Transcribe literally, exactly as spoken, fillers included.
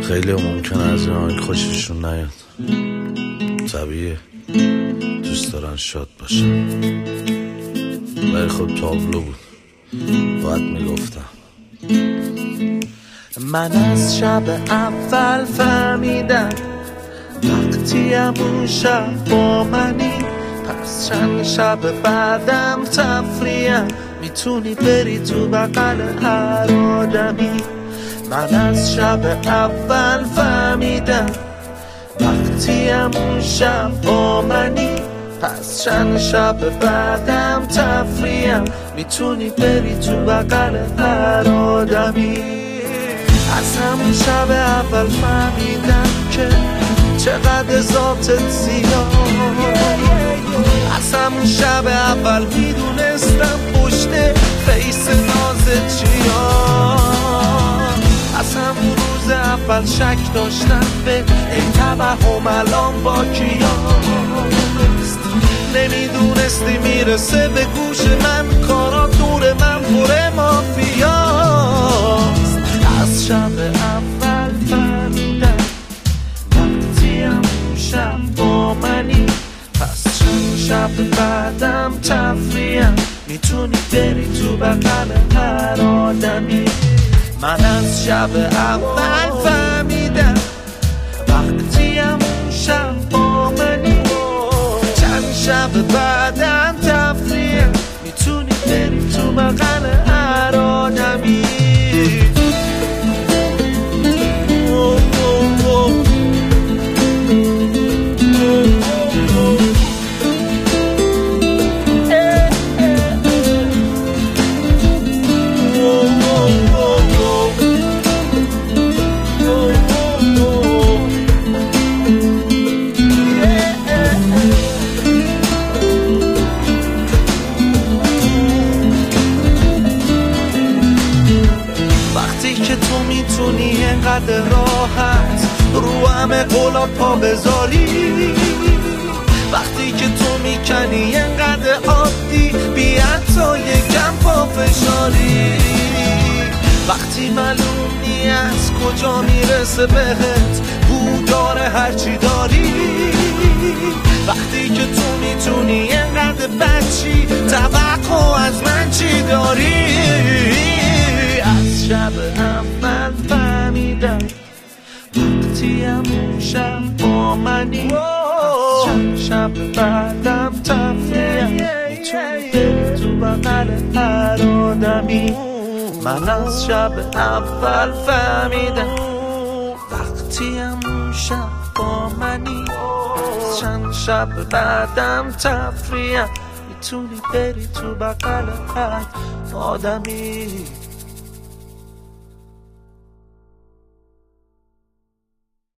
خیلی ممکنه از این آهنگ خوششون نیاد، طبیعیه، دوست دارن شاد باشن، ولی خب تابلو بود، باید میگفتم. من از شب اول فهمیدم وقتی همون شب با منی، پس چند شب بعدم تفریم میتونی بری تو بغل هر آدمی. من از شب اول فهمیدم وقتی همون شب با منی، پس چند شب بعدم تفریم میتونی بری تو بغل هر آدمی. از همون شب اول فهمیدم که چقدر ذاتت زیاد، از همون شب اول میدونستم پشت فیس نازت چیاد، از همون روز اول شک داشتم به این توهم الان با کیاست. نمیدونستی میرسه به گوش من کارا دور من پر مافیاست. از شب اول فهمیدم وقتی همون شب با منی، پس چند شب بعدم تفریم میتونی بری تو بغل هر آدمی. من از شب اول فهمیدم وقتی همون شب با منی، چند شب بعدم تفریم میتونی بری تو بغل هر آدمی. که تو میتونی اینقدر راحت رو همه قولا پا بذاری، وقتی که تو میکنی اینقدر عادی بی حتی یکم پا فشاری، وقتی معلوم نی از کجا میرسه بهت بو داره هرچی داری، وقتی که تو میتونی اینقدر بچی توقع از من چی داری. از شب اول فهمیدم وقتی همون شب با منی، از چند شب بعدم تفریم میتونی بری تو بغل هر آدمی. من از شب اول فهمیدم وقتی همون شب با منی، از چند شب بعدم تفریم میتونی بری تو بغل هر آدمی.